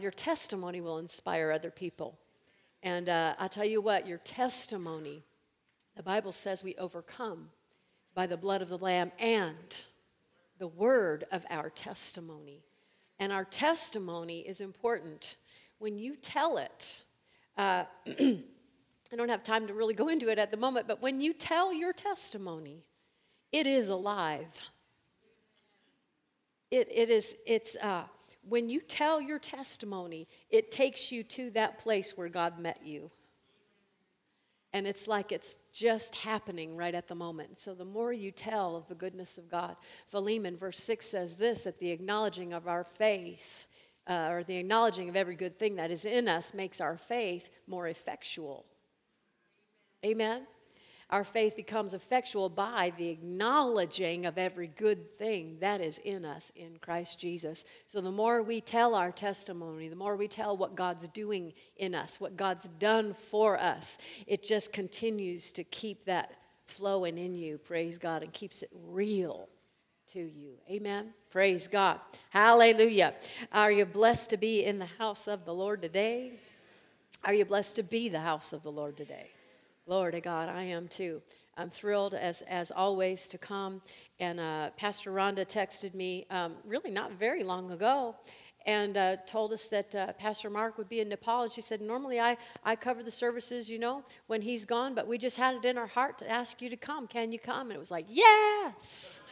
Your testimony will inspire other people. And I tell you what, your testimony, the Bible says we overcome by the blood of the Lamb and the word of our testimony. And our testimony is important. When you tell it, I don't have time to really go into it at the moment, but when you tell your testimony, it is alive. When you tell your testimony, it takes you to that place where God met you. And it's like it's just happening right at the moment. So the more you tell of the goodness of God, Philemon verse 6 says this, that the acknowledging of our faith, or the acknowledging of every good thing that is in us makes our faith more effectual. Amen? Our faith becomes effectual by the acknowledging of every good thing that is in us in Christ Jesus. So the more we tell our testimony, the more we tell what God's doing in us, what God's done for us, it just continues to keep that flowing in you, praise God, and keeps it real to you. Amen? Praise God. Hallelujah. Are you blessed to be in the house of the Lord today? Are you blessed to be the house of the Lord today? Glory to God, I am too. I'm thrilled as always to come. And Pastor Rhonda texted me really not very long ago and told us that Pastor Mark would be in Nepal. And she said, normally I cover the services, when he's gone, but we just had it in our heart to ask you to come. Can you come? And it was like, yes!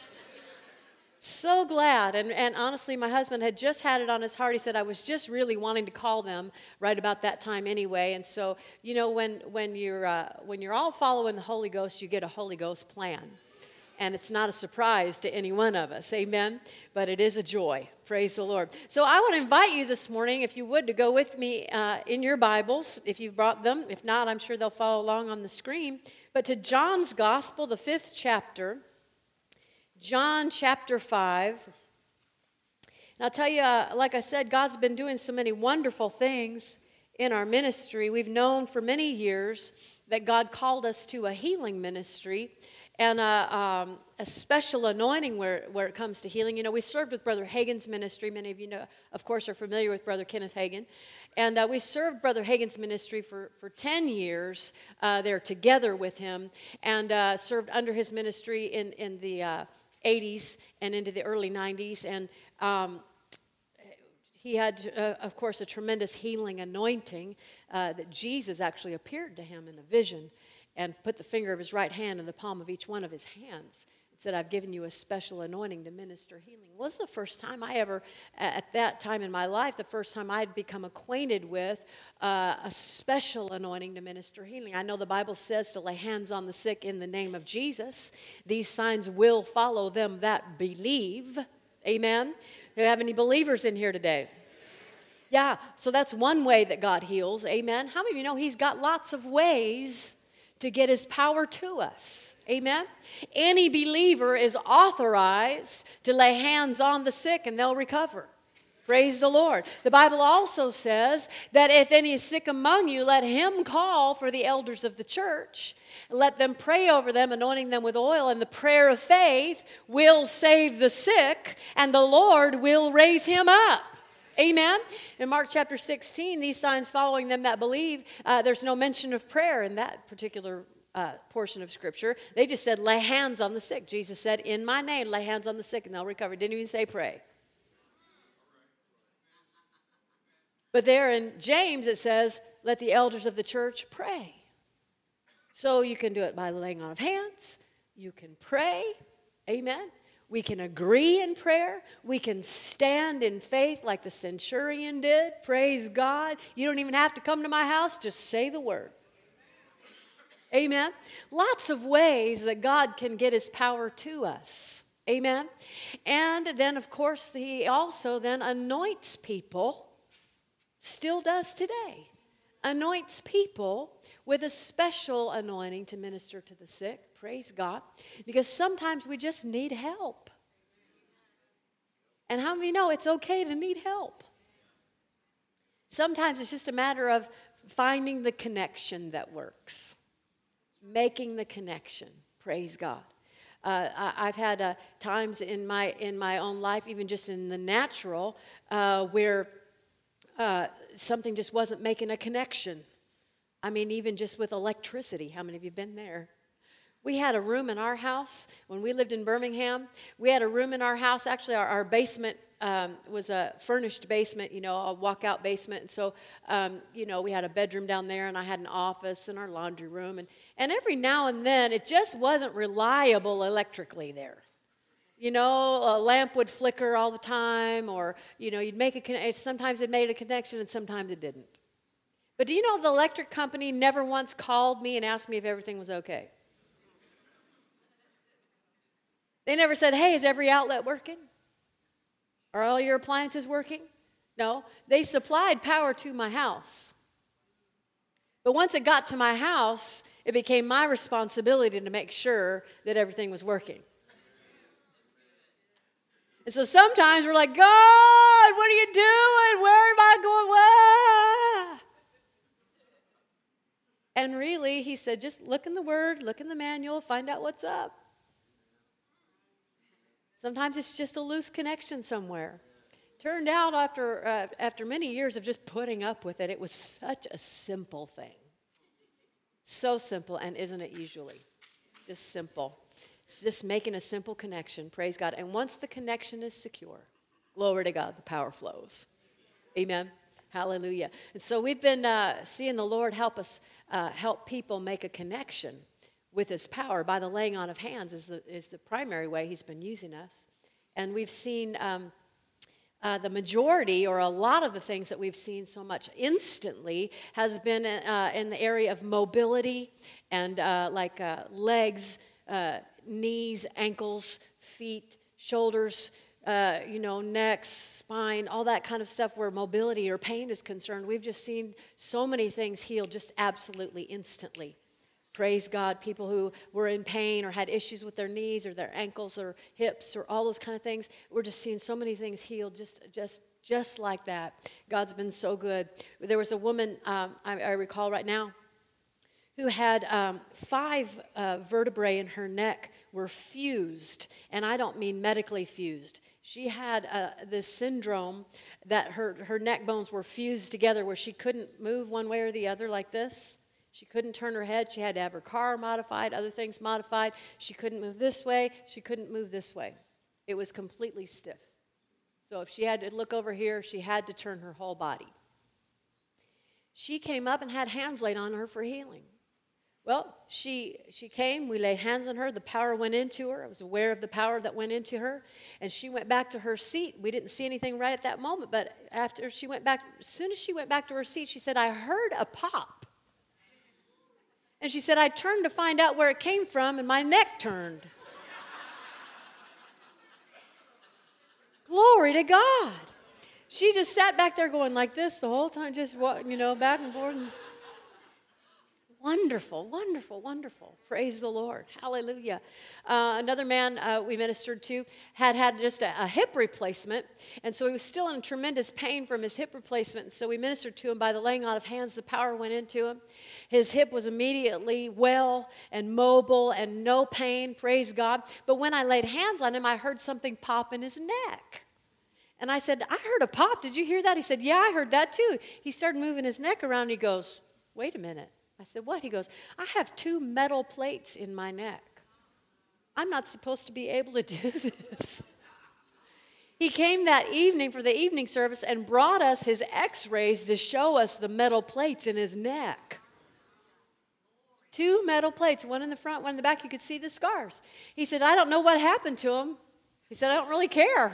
So glad. And honestly, my husband had just had it on his heart. He said, I was just really wanting to call them right about that time anyway. And so, when you're all following the Holy Ghost, you get a Holy Ghost plan. And it's not a surprise to any one of us. Amen? But it is a joy. Praise the Lord. So I want to invite you this morning, if you would, to go with me in your Bibles, if you've brought them. If not, I'm sure they'll follow along on the screen. But to John's Gospel, the 5th chapter. John chapter 5. And I'll tell you, like I said, God's been doing so many wonderful things in our ministry. We've known for many years that God called us to a healing ministry and a special anointing where it comes to healing. We served with Brother Hagin's ministry. Many of you know, of course, are familiar with Brother Kenneth Hagin. And we served Brother Hagin's ministry for 10 years there together with him and served under his ministry in the 80s and into the early 90s. And he had, of course, a tremendous healing anointing that Jesus actually appeared to him in a vision and put the finger of his right hand in the palm of each one of his hands and said, I've given you a special anointing to minister healing. It was the first time I ever, at that time in my life, the first time I had become acquainted with a special anointing to minister healing. I know the Bible says to lay hands on the sick in the name of Jesus. These signs will follow them that believe. Amen? Do you have any believers in here today? Yeah, so that's one way that God heals. Amen? How many of you know He's got lots of ways to get His power to us? Amen? Any believer is authorized to lay hands on the sick and they'll recover. Praise the Lord. The Bible also says that if any is sick among you, let him call for the elders of the church. Let them pray over them, anointing them with oil, and the prayer of faith will save the sick, and the Lord will raise him up. Amen? In Mark chapter 16, these signs following them that believe, there's no mention of prayer in that particular portion of Scripture. They just said, lay hands on the sick. Jesus said, in my name, lay hands on the sick, and they'll recover. Didn't even say pray. But there in James it says, let the elders of the church pray. So you can do it by laying on of hands. You can pray. Amen. We can agree in prayer. We can stand in faith like the centurion did. Praise God. You don't even have to come to my house. Just say the word. Amen. Lots of ways that God can get His power to us. Amen. And then, of course, He also then anoints people. Still does today. Anoints people with a special anointing to minister to the sick. Praise God. Because sometimes we just need help. And how many know it's okay to need help? Sometimes it's just a matter of finding the connection that works. Making the connection. Praise God. I've had times in my own life, even just in the natural, where something just wasn't making a connection. I mean, even just with electricity. How many of you have been there? We had a room in our house when we lived in Birmingham. We had a room in our house. Actually, our basement was a furnished basement, a walkout basement. And so, we had a bedroom down there, and I had an office and our laundry room. And every now and then, it just wasn't reliable electrically there. A lamp would flicker all the time, or, you'd make a connection. Sometimes it made a connection, and sometimes it didn't. But do you know the electric company never once called me and asked me if everything was okay? They never said, hey, is every outlet working? Are all your appliances working? No, they supplied power to my house. But once it got to my house, it became my responsibility to make sure that everything was working. And so sometimes we're like, God, what are you doing? Where am I going? Wah! And really, he said, just look in the Word, look in the manual, find out what's up. Sometimes it's just a loose connection somewhere. Turned out after many years of just putting up with it, it was such a simple thing. So simple, and isn't it usually? Just simple. It's just making a simple connection, praise God. And once the connection is secure, glory to God, the power flows. Amen. Hallelujah. And so we've been seeing the Lord help us, help people make a connection with his power by the laying on of hands is the primary way he's been using us. And we've seen the majority or a lot of the things that we've seen so much instantly has been in the area of mobility and legs, knees, ankles, feet, shoulders, necks, spine, all that kind of stuff where mobility or pain is concerned. We've just seen so many things healed just absolutely instantly. Praise God, people who were in pain or had issues with their knees or their ankles or hips or all those kind of things. We're just seeing so many things healed just like that. God's been so good. There was a woman, I recall right now, who had 5 vertebrae in her neck were fused, and I don't mean medically fused. She had this syndrome that her neck bones were fused together where she couldn't move one way or the other like this. She couldn't turn her head. She had to have her car modified, other things modified. She couldn't move this way. She couldn't move this way. It was completely stiff. So if she had to look over here, she had to turn her whole body. She came up and had hands laid on her for healing. Well, she came. We laid hands on her. The power went into her. I was aware of the power that went into her. And she went back to her seat. We didn't see anything right at that moment. But after she went back, as soon as she went back to her seat, she said, I heard a pop. And she said, I turned to find out where it came from, and my neck turned. Glory to God. She just sat back there going like this the whole time, just, back and forth. Wonderful, wonderful, wonderful. Praise the Lord. Hallelujah. Another man we ministered to had just a hip replacement, and so he was still in tremendous pain from his hip replacement. And so we ministered to him by the laying on of hands. The power went into him. His hip was immediately well and mobile and no pain. Praise God. But when I laid hands on him, I heard something pop in his neck. And I said, I heard a pop. Did you hear that? He said, yeah, I heard that too. He started moving his neck around. He goes, wait a minute. I said, what? He goes, I have 2 metal plates in my neck. I'm not supposed to be able to do this. He came that evening for the evening service and brought us his x-rays to show us the metal plates in his neck. 2 metal plates, one in the front, one in the back. You could see the scars. He said, I don't know what happened to him. He said, I don't really care.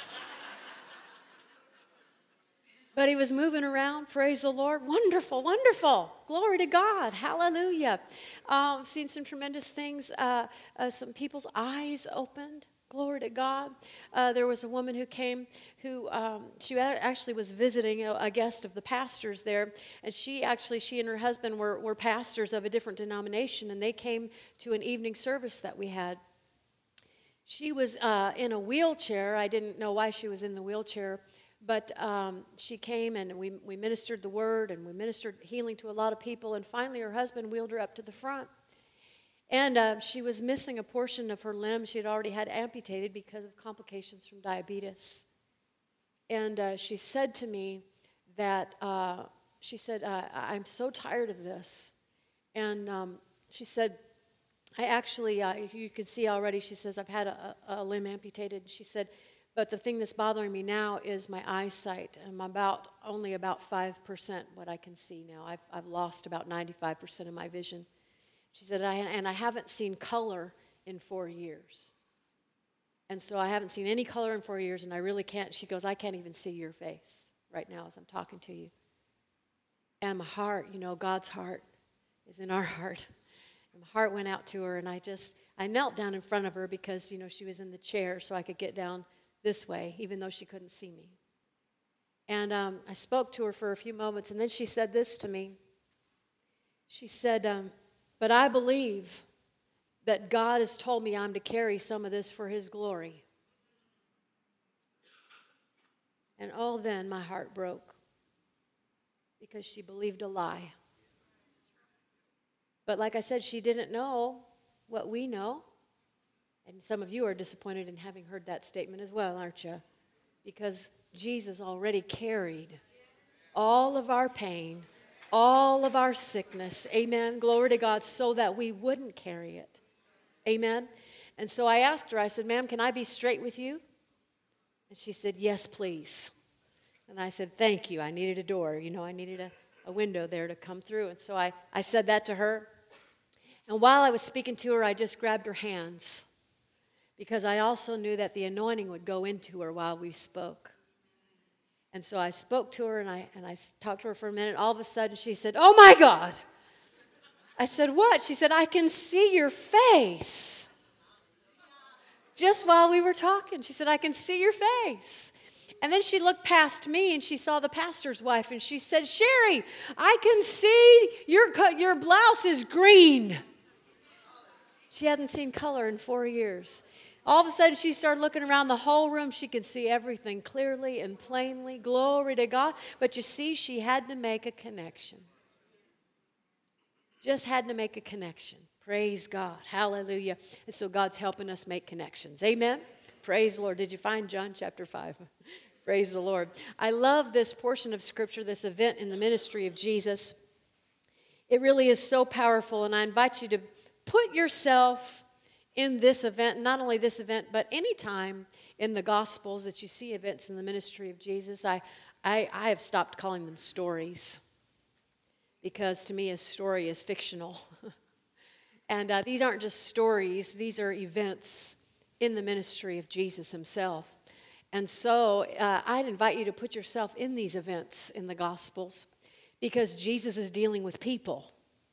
But he was moving around, praise the Lord. Wonderful, wonderful. Glory to God. Hallelujah. Seen some tremendous things. Some people's eyes opened. Glory to God. There was a woman who came who she actually was visiting a guest of the pastors there. And she and her husband were pastors of a different denomination. And they came to an evening service that we had. She was in a wheelchair. I didn't know why she was in the wheelchair. But she came and we ministered the word and we ministered healing to a lot of people. And finally her husband wheeled her up to the front. And she was missing a portion of her limb. She had already had amputated because of complications from diabetes. And she said to me that she said, I'm so tired of this. And she said, I actually, you can see already, she says, I've had a limb amputated. She said, but the thing that's bothering me now is my eyesight. I'm only about 5% what I can see now. I've lost about 95% of my vision. She said, and I haven't seen color in 4 years. And so I haven't seen any color in 4 years, and I really can't. She goes, I can't even see your face right now as I'm talking to you. And my heart, God's heart is in our heart. And my heart went out to her, and I knelt down in front of her because, she was in the chair so I could get down this way, even though she couldn't see me. And I spoke to her for a few moments, and then she said this to me. She said, but I believe that God has told me I'm to carry some of this for His glory. And then my heart broke because she believed a lie. But like I said, she didn't know what we know. And some of you are disappointed in having heard that statement as well, aren't you? Because Jesus already carried all of our pain, all of our sickness, amen, glory to God, so that we wouldn't carry it, amen. And so I asked her, I said, ma'am, can I be straight with you? And she said, yes, please. And I said, thank you. I needed a door, I needed a window there to come through. And so I said that to her. And while I was speaking to her, I just grabbed her hands, because I also knew that the anointing would go into her while we spoke. And so I spoke to her, and I talked to her for a minute. All of a sudden, she said, oh, my God. I said, what? She said, I can see your face. Just while we were talking, she said, I can see your face. And then she looked past me, and she saw the pastor's wife, and she said, Sherry, I can see your blouse is green. She hadn't seen color in 4 years. All of a sudden, she started looking around the whole room. She could see everything clearly and plainly. Glory to God. But you see, she had to make a connection. Just had to make a connection. Praise God. Hallelujah. And so God's helping us make connections. Amen. Praise the Lord. Did you find John chapter 5? Praise the Lord. I love this portion of Scripture, this event in the ministry of Jesus. It really is so powerful, and I invite you to put yourself in this event, not only this event, but any time in the Gospels that you see events in the ministry of Jesus. I have stopped calling them stories, because to me a story is fictional. And these aren't just stories, these are events in the ministry of Jesus himself. And so I'd invite you to put yourself in these events in the Gospels, because Jesus is dealing with people.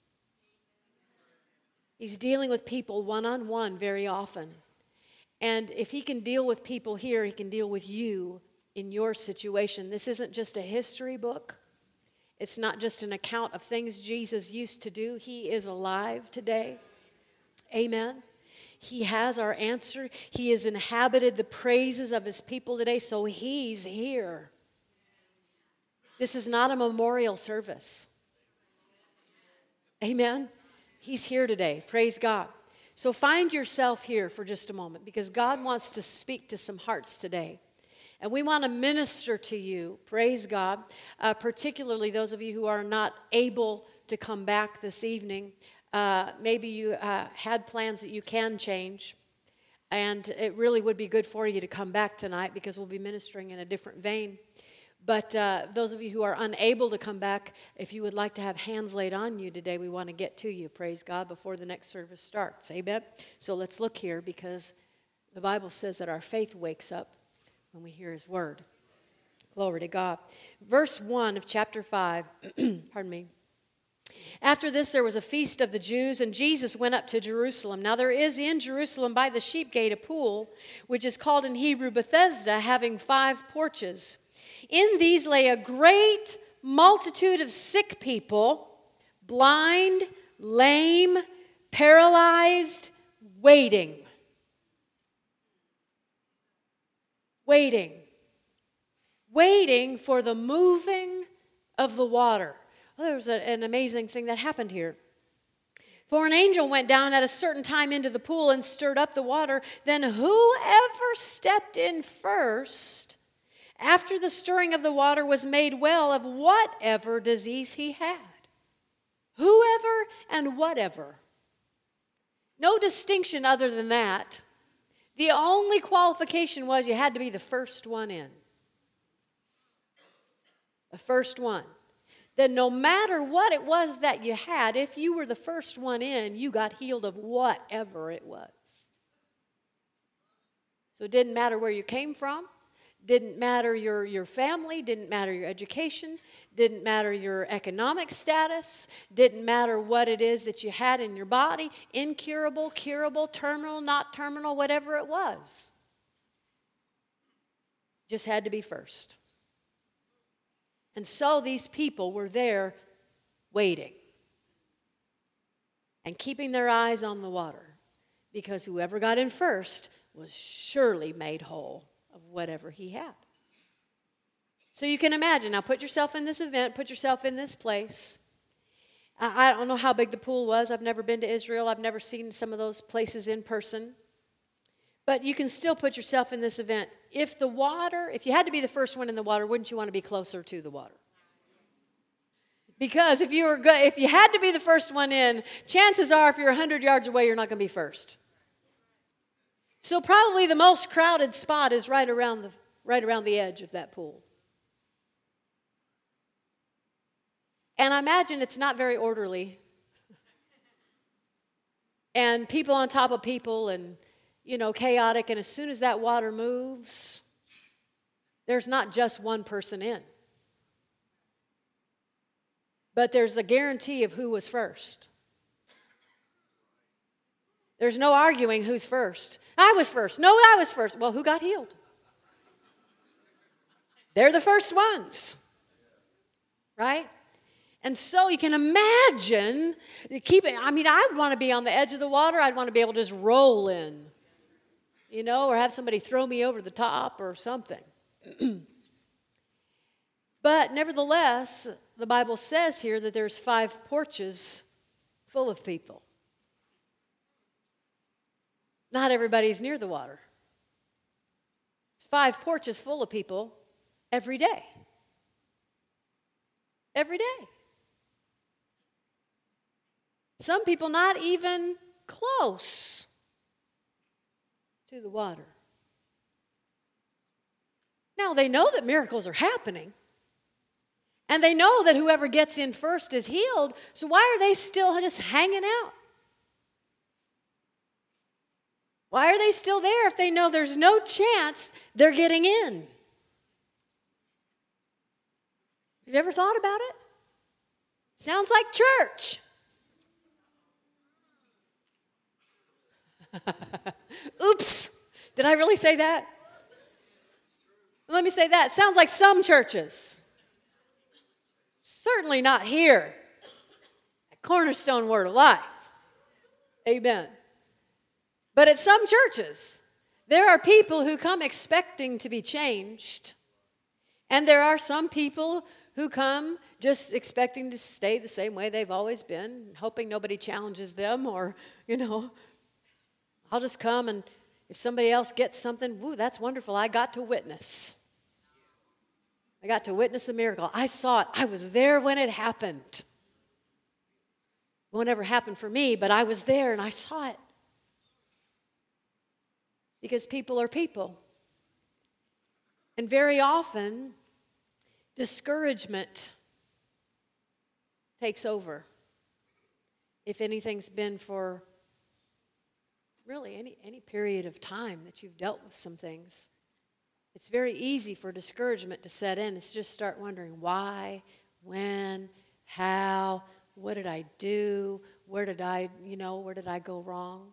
He's dealing with people one-on-one very often. And if he can deal with people here, he can deal with you in your situation. This isn't just a history book. It's not just an account of things Jesus used to do. He is alive today. Amen. He has our answer. He has inhabited the praises of his people today, so he's here. This is not a memorial service. Amen. He's here today. Praise God. So find yourself here for just a moment, because God wants to speak to some hearts today. And we want to minister to you, praise God, particularly those of you who are not able to come back this evening. Maybe you had plans that you can change, and it really would be good for you to come back tonight, because we'll be ministering in a different vein. But those of you who are unable to come back, if you would like to have hands laid on you today, we want to get to you, praise God, before the next service starts. Amen? So let's look here, because the Bible says that our faith wakes up when we hear his word. Glory to God. Verse 1 of chapter 5, pardon me. After this, there was a feast of the Jews, and Jesus went up to Jerusalem. Now there is in Jerusalem by the sheep gate a pool, which is called in Hebrew Bethesda, having 5 porches. In these lay a great multitude of sick people, blind, lame, paralyzed, waiting. Waiting for the moving of the water. Well, there was an amazing thing that happened here. For an angel went down at a certain time into the pool and stirred up the water. Then whoever stepped in first after the stirring of the water, was made well of whatever disease he had. Whoever and whatever. No distinction other than that. The only qualification was you had to be the first one in. The first one. Then no matter what it was that you had, if you were the first one in, you got healed of whatever it was. So it didn't matter where you came from. Didn't matter your family, didn't matter your education, didn't matter your economic status, didn't matter what it is that you had in your body, incurable, curable, terminal, not terminal, whatever it was. Just had to be first. And so these people were there waiting and keeping their eyes on the water, because whoever got in first was surely made whole of whatever he had. So you can imagine, now put yourself in this event, put yourself in this place. I don't know how big the pool was. I've never been to Israel. I've never seen some of those places in person. But you can still put yourself in this event. If you had to be the first one in the water, wouldn't you want to be closer to the water? Because if you had to be the first one in, chances are if you're 100 yards away, you're not going to be first. So probably the most crowded spot is right around the edge of that pool. And I imagine it's not very orderly. And people on top of people and, chaotic. And as soon as that water moves, there's not just one person in. But there's a guarantee of who was first. There's no arguing who's first. I was first. No, I was first. Well, who got healed? They're the first ones. Right? And so you can imagine I'd want to be on the edge of the water. I'd want to be able to just roll in, or have somebody throw me over the top or something. But nevertheless, the Bible says here that there's 5 porches full of people. Not everybody's near the water. It's 5 porches full of people every day. Every day. Some people not even close to the water. Now, they know that miracles are happening. And they know that whoever gets in first is healed. So why are they still just hanging out? Why are they still there if they know there's no chance they're getting in? Have you ever thought about it? Sounds like church. Oops, did I really say that? Let me say that. Sounds like some churches. Certainly not here at Cornerstone Word of Life. Amen. But at some churches, there are people who come expecting to be changed. And there are some people who come just expecting to stay the same way they've always been, hoping nobody challenges them, or, I'll just come, and if somebody else gets something, woo, that's wonderful. I got to witness. I got to witness a miracle. I saw it. I was there when it happened. It won't ever happen for me, but I was there and I saw it. Because people are people. And very often, discouragement takes over. If anything's been for really any period of time that you've dealt with some things, it's very easy for discouragement to set in. It's just start wondering why, when, how, what did I do? Where did I go wrong?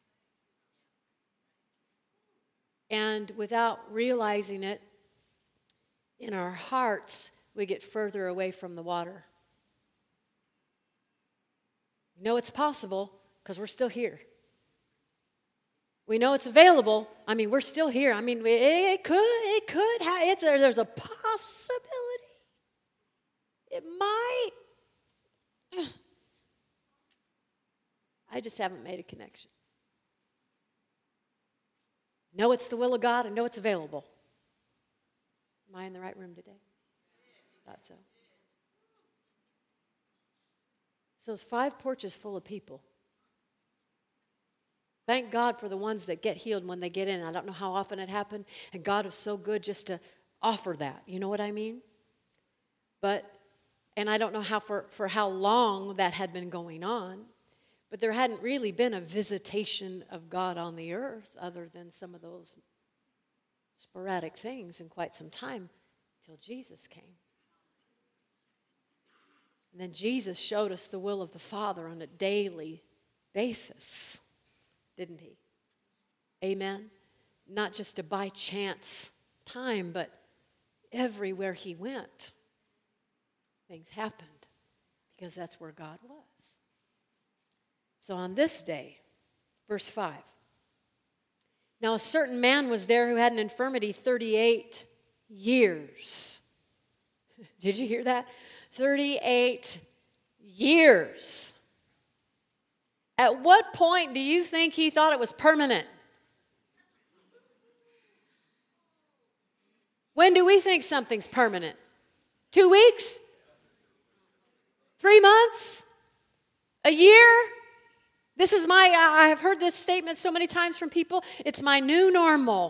And without realizing it, in our hearts, we get further away from the water. We know it's possible because we're still here. We know it's available. We're still here. It could. There's a possibility. It might. I just haven't made a connection. I know it's the will of God. I know it's available. Am I in the right room today? Thought so. So it's 5 porches full of people. Thank God for the ones that get healed when they get in. I don't know how often it happened, and God was so good just to offer that. You know what I mean? And I don't know how for how long that had been going on, but there hadn't really been a visitation of God on the earth other than some of those sporadic things in quite some time till Jesus came. And then Jesus showed us the will of the Father on a daily basis, didn't he? Amen? Not just a by chance time, but everywhere he went, things happened because that's where God was. So on this day, verse 5, now a certain man was there who had an infirmity 38 years. Did you hear that? 38 years. At what point do you think he thought it was permanent? When do we think something's permanent? 2 weeks? 3 months? A year? I've heard this statement so many times from people. It's my new normal.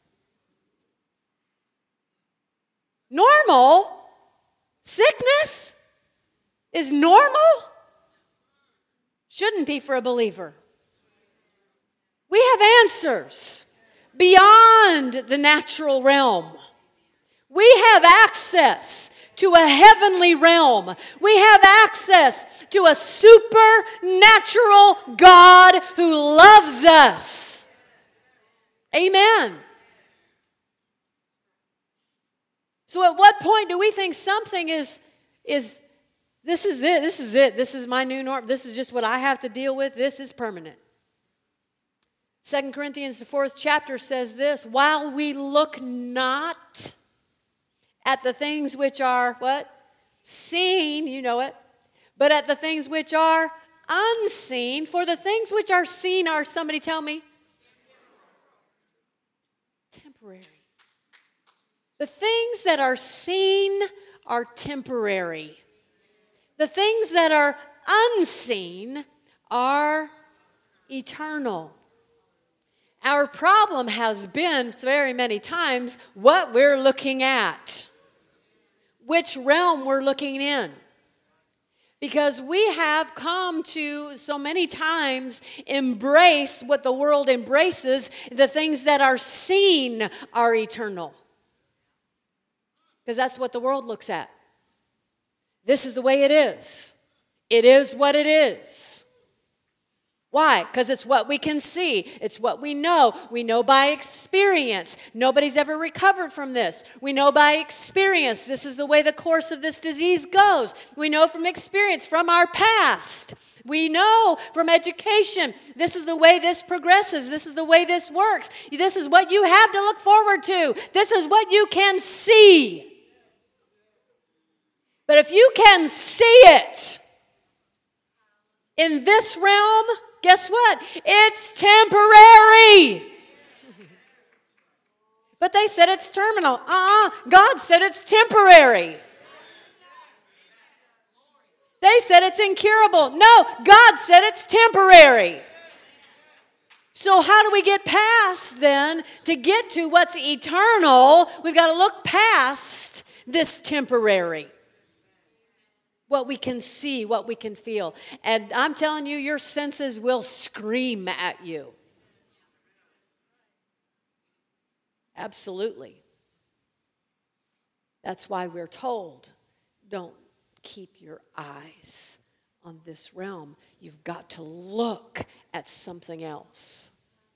Normal? Sickness is normal? Shouldn't be for a believer. We have answers beyond the natural realm. We have access to a heavenly realm. We have access to a supernatural God who loves us. Amen. So at what point do we think something is this is it, this is my new norm, this is just what I have to deal with, this is permanent? 2 Corinthians, the 4th chapter says this, while we look not at the things which are, what? Seen, you know it, but at the things which are unseen, for the things which are seen are, somebody tell me? Temporary. The things that are seen are temporary. The things that are unseen are eternal. Our problem has been very many times what we're looking at, which realm we're looking in. Because we have come to so many times embrace what the world embraces, the things that are seen are eternal. Because that's what the world looks at. This is the way it is. It is what it is. Why? Because it's what we can see. It's what we know. We know by experience. Nobody's ever recovered from this. We know by experience. This is the way the course of this disease goes. We know from experience, from our past. We know from education. This is the way this progresses. This is the way this works. This is what you have to look forward to. This is what you can see. But if you can see it in this realm, guess what? It's temporary. But they said it's terminal. God said it's temporary. They said it's incurable. No, God said it's temporary. So how do we get past then to get to what's eternal? We've got to look past this temporary. What we can see, what we can feel. And I'm telling you, your senses will scream at you. Absolutely. That's why we're told, don't keep your eyes on this realm. You've got to look at something else.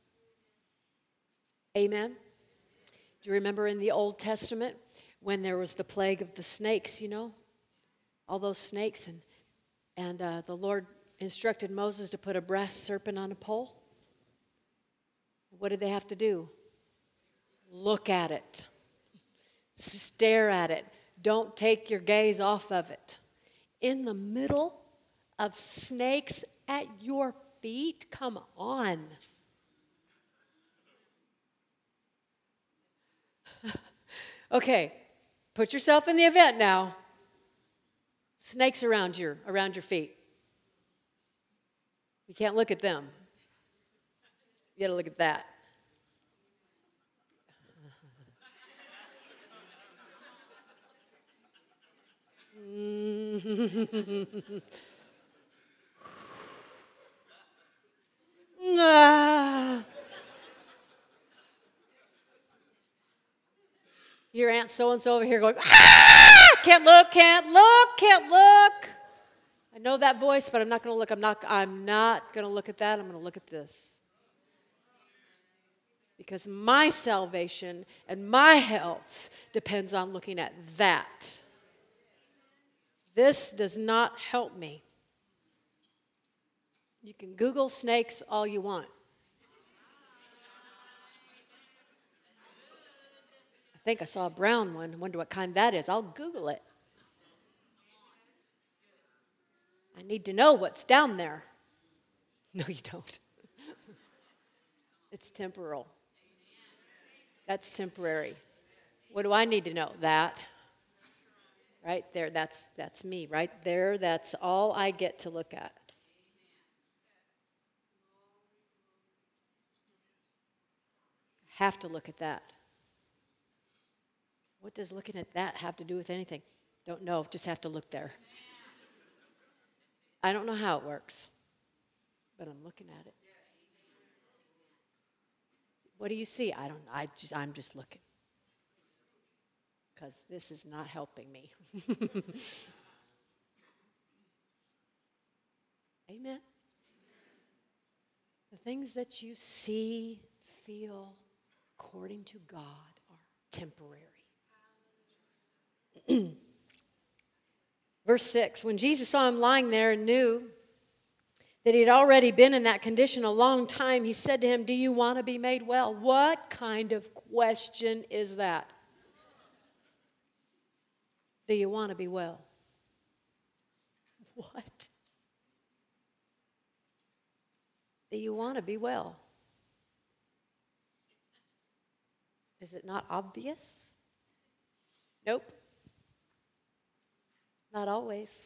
Amen? Do you remember in the Old Testament when there was the plague of the snakes, all those snakes, and the Lord instructed Moses to put a brass serpent on a pole? What did they have to do? Look at it. Stare at it. Don't take your gaze off of it. In the middle of snakes at your feet? Come on. Okay, Put yourself in the event now. Snakes around your feet. You can't look at them. You got to look at that. Your Aunt so-and-so over here going, can't look. I know that voice, but I'm not going to look. I'm not going to look at that. I'm going to look at this. Because my salvation and my health depends on looking at that. This does not help me. You can Google snakes all you want. I think I saw a brown one. I wonder what kind that is. I'll Google it. I need to know what's down there. No, you don't. It's temporal. That's temporary. What do I need to know? That. Right there, that's me. Right there, that's all I get to look at. Have to look at that. What does looking at that have to do with anything? Don't know, just have to look there. I don't know how it works, but I'm looking at it. What do you see? I don't know. I'm just looking. Because this is not helping me. Amen. The things that you see, feel, according to God, are temporary. Verse 6, when Jesus saw him lying there and knew that he had already been in that condition a long time, he said to him, "Do you want to be made well?" What kind of question is that? Do you want to be well? What? Do you want to be well? Is it not obvious? Nope. Not always.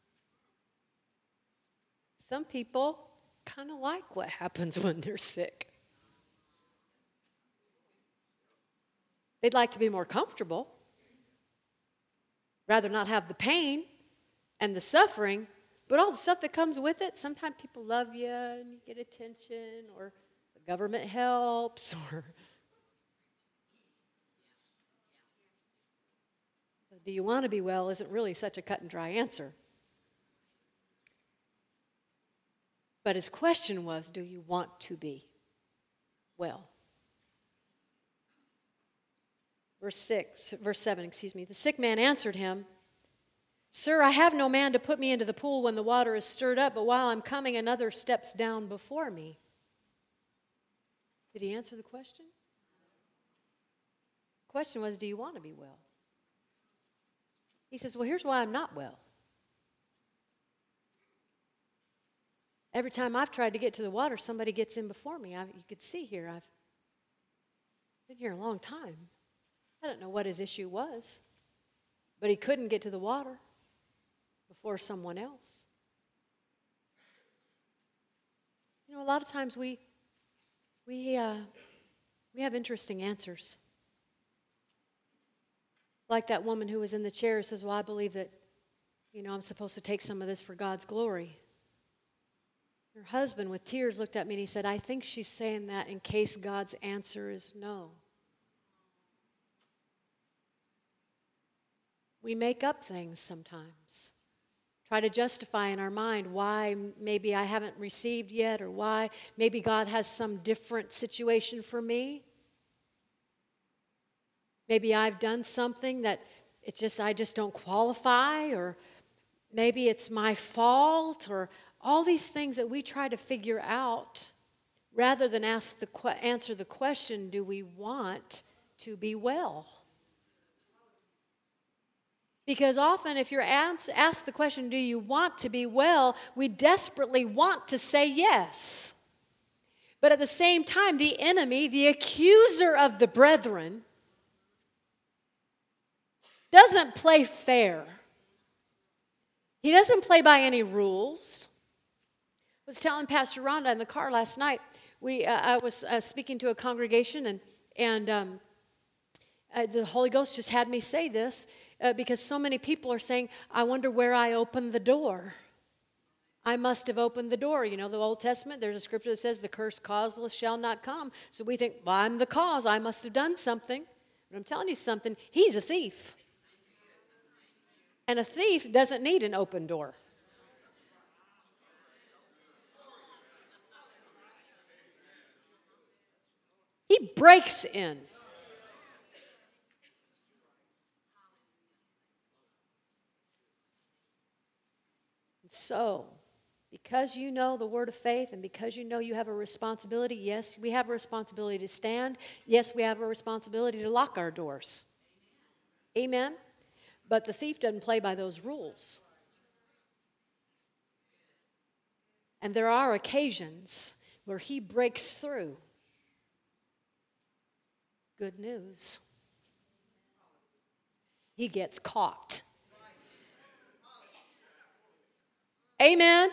Some people kind of like what happens when they're sick. They'd like to be more comfortable. Rather not have the pain and the suffering, but all the stuff that comes with it. Sometimes people love you and you get attention, or the government helps, or... So do you want to be well isn't really such a cut and dry answer. But his question was, do you want to be well? Verse 7, the sick man answered him, "Sir, I have no man to put me into the pool when the water is stirred up, but while I'm coming, another steps down before me." Did he answer the question? The question was, do you want to be well? He says, well, here's why I'm not well. Every time I've tried to get to the water, somebody gets in before me. You could see here, I've been here a long time. I don't know what his issue was, but he couldn't get to the water before someone else. You know, a lot of times we have interesting answers. Like that woman who was in the chair says, well, I believe that, I'm supposed to take some of this for God's glory. Her husband, with tears, looked at me and he said, I think she's saying that in case God's answer is no. We make up things sometimes. Try to justify in our mind why maybe I haven't received yet, or why maybe God has some different situation for me. Maybe I've done something that I just don't qualify, or maybe it's my fault, or all these things that we try to figure out rather than answer the question, do we want to be well? Because often if you're asked the question, do you want to be well, we desperately want to say yes. But at the same time, the enemy, the accuser of the brethren, doesn't play fair. He doesn't play by any rules. I was telling Pastor Rhonda in the car last night, I was speaking to a congregation, and the Holy Ghost just had me say this because so many people are saying, I wonder where I opened the door. I must have opened the door. You know, the Old Testament, there's a scripture that says, the curse causeless shall not come. So we think, well, I'm the cause. I must have done something. But I'm telling you something, he's a thief. And a thief doesn't need an open door. He breaks in. So, because you know the word of faith and because you know you have a responsibility, yes, we have a responsibility to stand. Yes, we have a responsibility to lock our doors. Amen? But the thief doesn't play by those rules. And there are occasions where he breaks through. Good news. He gets caught. Amen?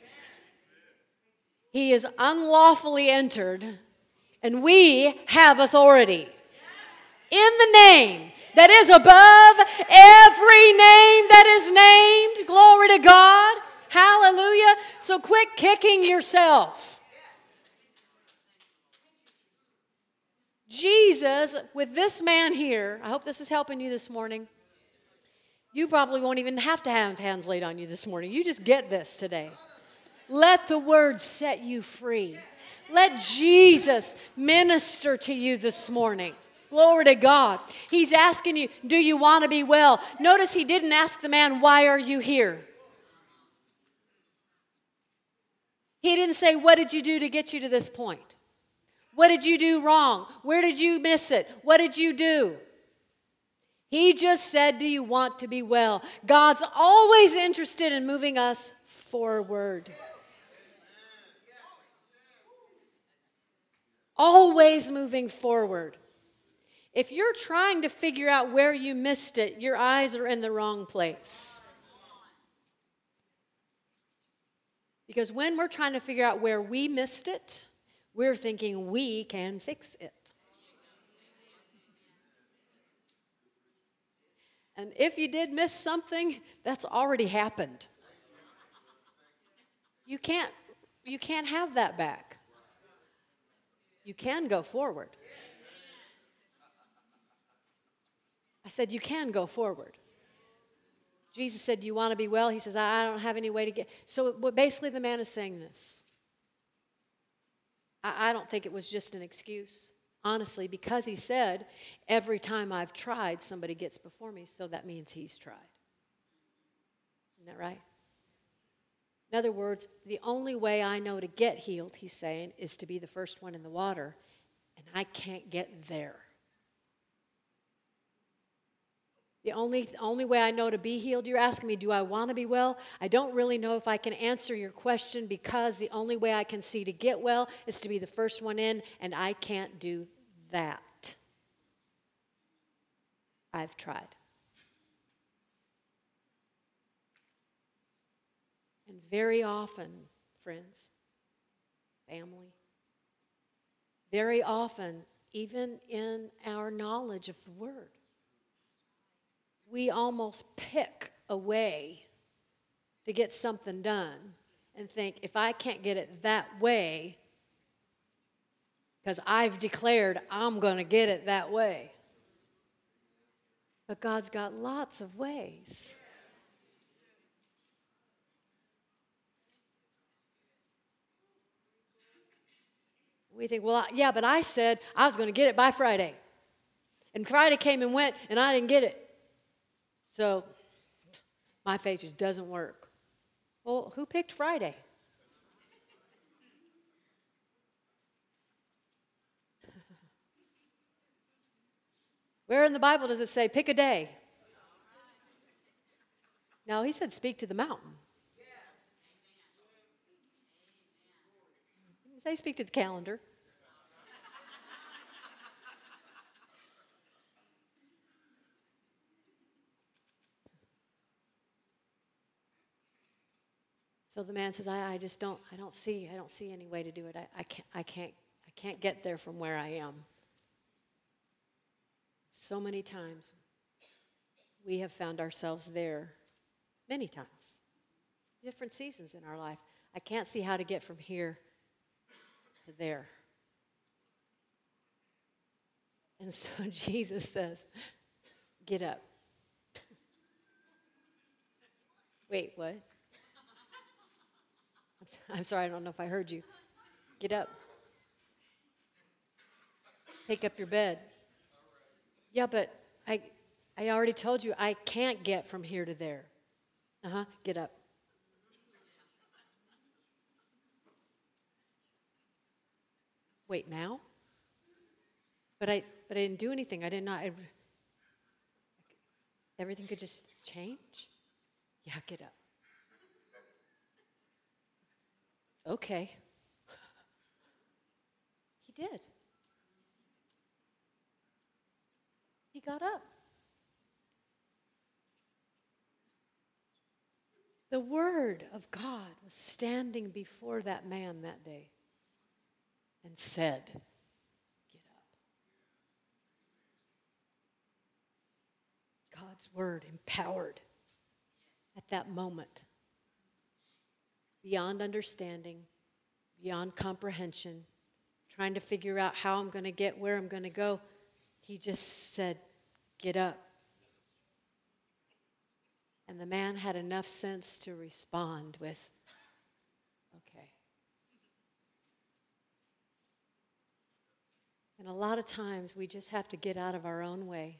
He is unlawfully entered, and we have authority. In the name that is above every name that is named. Glory to God. Hallelujah. So quit kicking yourself. Jesus, with this man here, I hope this is helping you this morning. You probably won't even have to have hands laid on you this morning. You just get this today. Let the word set you free. Let Jesus minister to you this morning. Glory to God. He's asking you, do you want to be well? Notice he didn't ask the man, why are you here? He didn't say, what did you do to get you to this point? What did you do wrong? Where did you miss it? What did you do? He just said, do you want to be well? God's always interested in moving us forward. Always moving forward. If you're trying to figure out where you missed it, your eyes are in the wrong place. Because when we're trying to figure out where we missed it, we're thinking we can fix it. And if you did miss something, that's already happened. You can't have that back. You can go forward. I said, you can go forward. Jesus said, do you want to be well? He says, I don't have any way to get. So basically the man is saying this. I don't think it was just an excuse, honestly, because he said, every time I've tried, somebody gets before me, so that means he's tried. Isn't that right? In other words, the only way I know to get healed, he's saying, is to be the first one in the water, and I can't get there. The only way I know to be healed, you're asking me, do I want to be well? I don't really know if I can answer your question because the only way I can see to get well is to be the first one in, and I can't do that. I've tried. And very often, friends, family, very often, even in our knowledge of the Word, we almost pick a way to get something done and think, if I can't get it that way, because I've declared I'm going to get it that way. But God's got lots of ways. We think, well, yeah, but I said I was going to get it by Friday. And Friday came and went, and I didn't get it. So my faith just doesn't work. Well, who picked Friday? Where in the Bible does it say, pick a day? No, he said, speak to the mountain. He didn't say, speak to the calendar. So the man says, I don't see any way to do it. I can't get there from where I am. So many times we have found ourselves there, many times, different seasons in our life. I can't see how to get from here to there. And so Jesus says, get up. Wait, what? I'm sorry, I don't know if I heard you. Get up. Take up your bed. Yeah, but I already told you I can't get from here to there. Get up. Wait, now? But I didn't do anything. Everything could just change? Yeah, get up. Okay. He did. He got up. The Word of God was standing before that man that day and said, get up. God's Word empowered at that moment, beyond understanding, beyond comprehension, trying to figure out how I'm going to get where I'm going to go. He just said, get up. And the man had enough sense to respond with, okay. And a lot of times we just have to get out of our own way.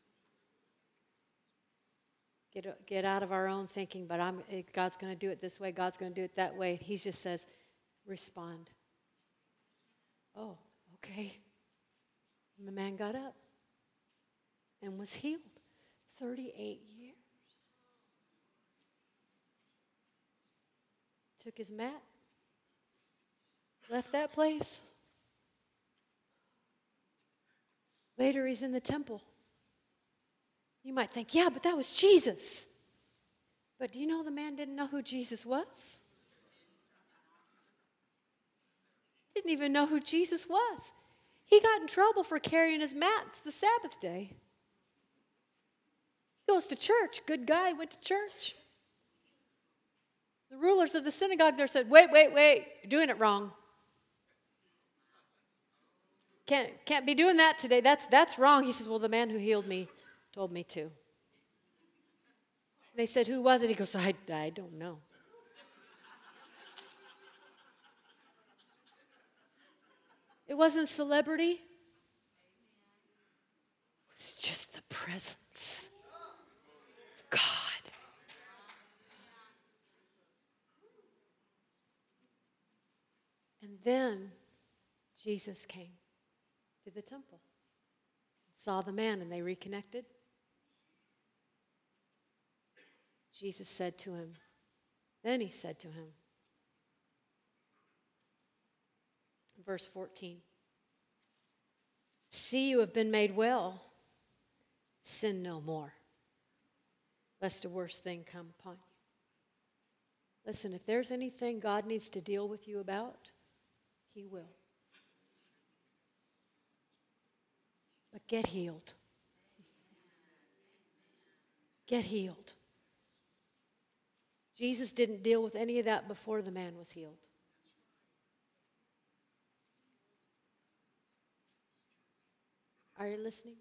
Get out of our own thinking, but God's going to do it this way, God's going to do it that way. He just says, respond. Oh, okay. And the man got up and was healed. 38 years. Took his mat, left that place. Later, he's in the temple. You might think, yeah, but that was Jesus. But do you know the man didn't know who Jesus was? Didn't even know who Jesus was. He got in trouble for carrying his mats the Sabbath day. He goes to church. Good guy, went to church. The rulers of the synagogue there said, wait, you're doing it wrong. Can't be doing that today. That's wrong. He says, well, the man who healed me told me to. They said, who was it? He goes, I don't know. It wasn't celebrity. It was just the presence of God. And then Jesus came to the temple, saw the man, and they reconnected. Jesus said to him, then he said to him, verse 14, see, you have been made well. Sin no more, lest a worse thing come upon you. Listen, if there's anything God needs to deal with you about, He will. But get healed. Get healed. Jesus didn't deal with any of that before the man was healed. Are you listening?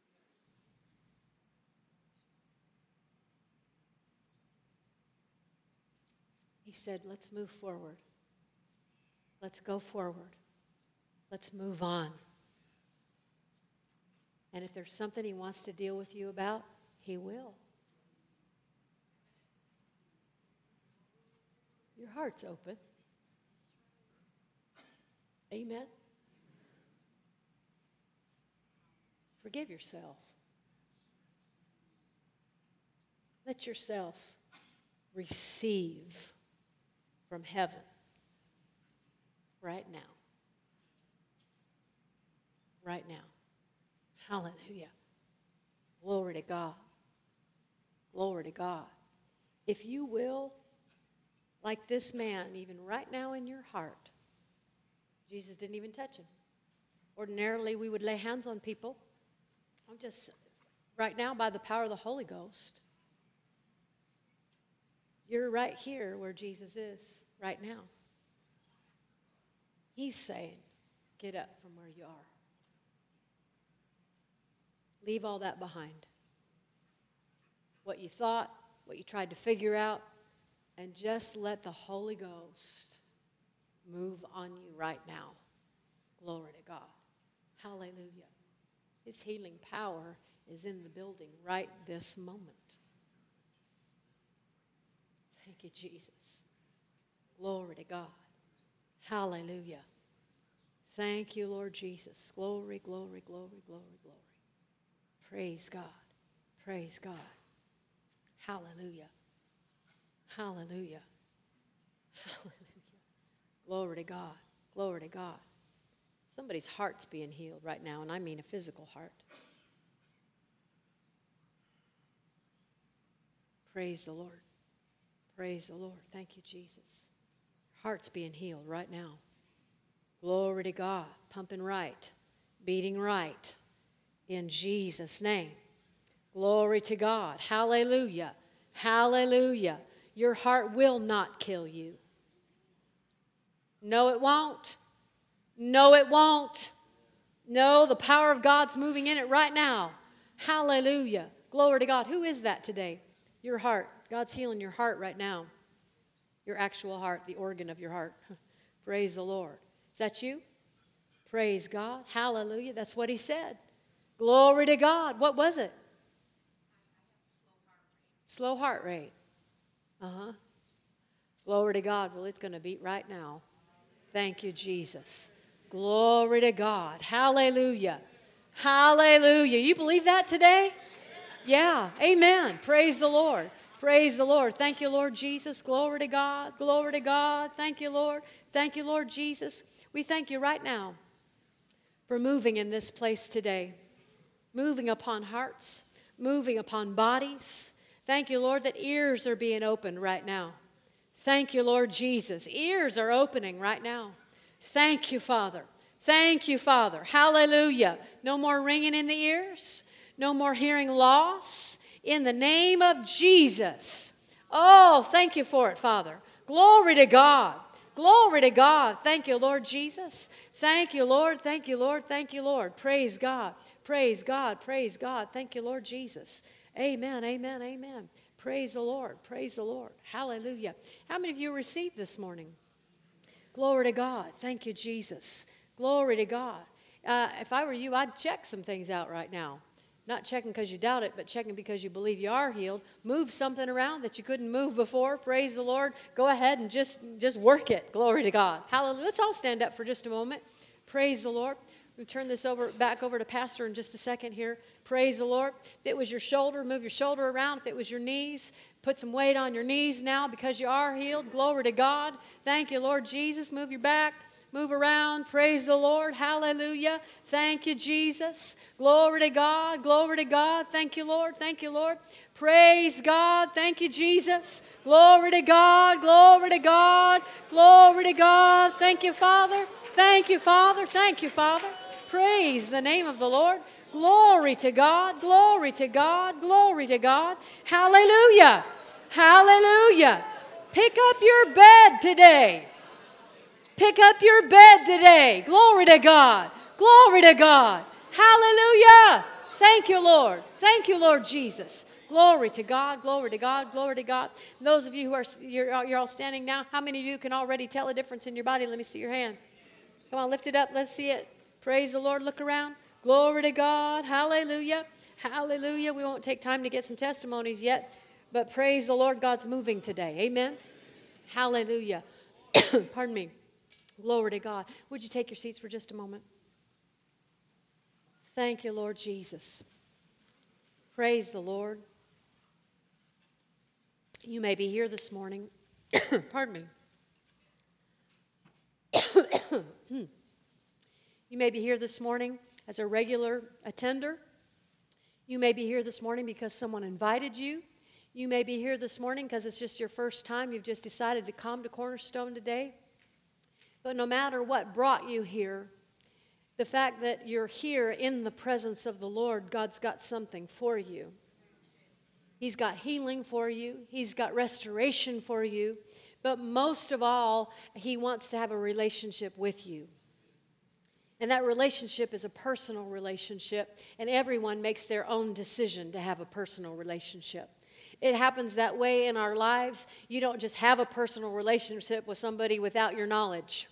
He said, let's move forward. Let's go forward. Let's move on. And if there's something He wants to deal with you about, He will. Your heart's open. Amen. Forgive yourself. Let yourself receive from heaven right now. Right now. Hallelujah. Glory to God. Glory to God. If you will, like this man, even right now in your heart. Jesus didn't even touch him. Ordinarily, we would lay hands on people. I'm just, right now, by the power of the Holy Ghost, you're right here where Jesus is right now. He's saying, get up from where you are. Leave all that behind. What you thought, what you tried to figure out, and just let the Holy Ghost move on you right now. Glory to God. Hallelujah. His healing power is in the building right this moment. Thank you, Jesus. Glory to God. Hallelujah. Thank you, Lord Jesus. Glory, glory, glory, glory, glory. Praise God. Praise God. Hallelujah. Hallelujah. Hallelujah. Glory to God. Glory to God. Somebody's heart's being healed right now, and I mean a physical heart. Praise the Lord. Praise the Lord. Thank you, Jesus. Heart's being healed right now. Glory to God. Pumping right. Beating right. In Jesus' name. Glory to God. Hallelujah. Hallelujah. Your heart will not kill you. No, it won't. No, it won't. No, the power of God's moving in it right now. Hallelujah. Glory to God. Who is that today? Your heart. God's healing your heart right now. Your actual heart, the organ of your heart. Praise the Lord. Is that you? Praise God. Hallelujah. That's what he said. Glory to God. What was it? Slow heart rate. Glory to God. Well, it's going to beat right now. Thank you, Jesus. Glory to God. Hallelujah. Hallelujah. You believe that today? Yeah. Amen. Praise the Lord. Praise the Lord. Thank you, Lord Jesus. Glory to God. Glory to God. Thank you, Lord. Thank you, Lord Jesus. We thank you right now for moving in this place today. Moving upon hearts. Moving upon bodies. Thank you, Lord, that ears are being opened right now. Thank you, Lord Jesus. Ears are opening right now. Thank you, Father. Thank you, Father. Hallelujah. No more ringing in the ears. No more hearing loss. In the name of Jesus. Oh, thank you for it, Father. Glory to God. Glory to God. Thank you, Lord Jesus. Thank you, Lord. Thank you, Lord. Thank you, Lord. Praise God. Praise God. Praise God. Thank you, Lord Jesus. Amen. Amen. Amen. Praise the Lord. Praise the Lord. Hallelujah. How many of you received this morning? Glory to God. Thank you, Jesus. Glory to God. If I were you, I'd check some things out right now. Not checking because you doubt it, but checking because you believe you are healed. Move something around that you couldn't move before. Praise the Lord. Go ahead and just work it. Glory to God. Hallelujah. Let's all stand up for just a moment. Praise the Lord. We'll turn this back over to Pastor in just a second here. Praise the Lord. If it was your shoulder, move your shoulder around. If it was your knees, put some weight on your knees now because you are healed. Glory to God. Thank you, Lord Jesus. Move your back. Move around. Praise the Lord. Hallelujah. Thank you, Jesus. Glory to God. Glory to God. Thank you, Lord. Thank you, Lord. Praise God. Thank you, Jesus. Glory to God. Glory to God. Glory to God. Thank you, Father. Thank you, Father. Thank you, Father. Praise the name of the Lord. Glory to God. Glory to God. Glory to God. Hallelujah. Hallelujah. Pick up your bed today. Pick up your bed today. Glory to God. Glory to God. Hallelujah. Thank you, Lord. Thank you, Lord Jesus. Glory to God. Glory to God. Glory to God. And those of you who are you're all standing now, how many of you can already tell a difference in your body? Let me see your hand. Come on, lift it up. Let's see it. Praise the Lord. Look around. Glory to God. Hallelujah. Hallelujah. We won't take time to get some testimonies yet, but praise the Lord. God's moving today. Amen. Hallelujah. Pardon me. Glory to God. Would you take your seats for just a moment? Thank you, Lord Jesus. Praise the Lord. You may be here this morning. Pardon me. You may be here this morning as a regular attender. You may be here this morning because someone invited you. You may be here this morning because it's just your first time. You've just decided to come to Cornerstone today. But no matter what brought you here, the fact that you're here in the presence of the Lord, God's got something for you. He's got healing for you. He's got restoration for you. But most of all, He wants to have a relationship with you. And that relationship is a personal relationship, and everyone makes their own decision to have a personal relationship. It happens that way in our lives. You don't just have a personal relationship with somebody without your knowledge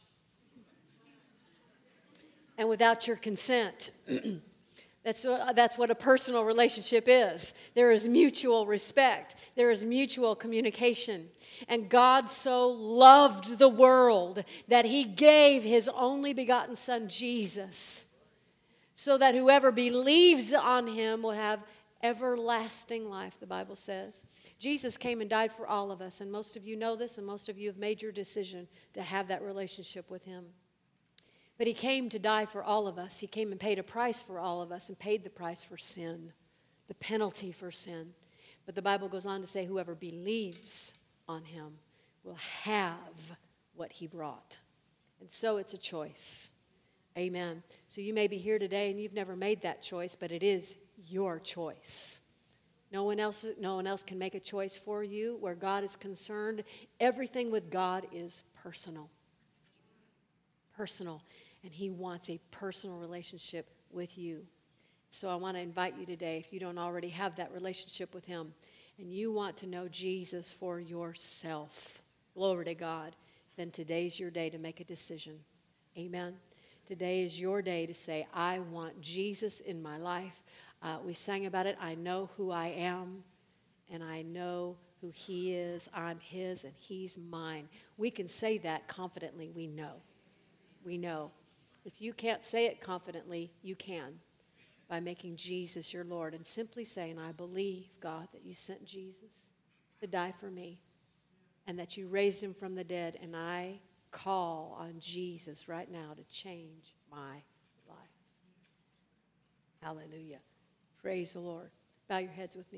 and without your consent. That's what a personal relationship is. There is mutual respect. There is mutual communication. And God so loved the world that He gave His only begotten Son, Jesus, so that whoever believes on Him will have everlasting life, the Bible says. Jesus came and died for all of us, and most of you know this, and most of you have made your decision to have that relationship with Him. But He came to die for all of us. He came and paid a price for all of us and paid the price for sin, the penalty for sin. But the Bible goes on to say whoever believes on Him will have what He brought. And so it's a choice. Amen. So you may be here today and you've never made that choice, but it is your choice. No one else can make a choice for you where God is concerned. Everything with God is personal. Personal. And He wants a personal relationship with you. So I want to invite you today, if you don't already have that relationship with Him, and you want to know Jesus for yourself, glory to God, then today's your day to make a decision. Amen. Today is your day to say, I want Jesus in my life. We sang about it. I know who I am, and I know who He is. I'm His, and He's mine. We can say that confidently. We know. We know. If you can't say it confidently, you can by making Jesus your Lord and simply saying, I believe, God, that you sent Jesus to die for me and that you raised Him from the dead, and I call on Jesus right now to change my life. Hallelujah. Praise the Lord. Bow your heads with me.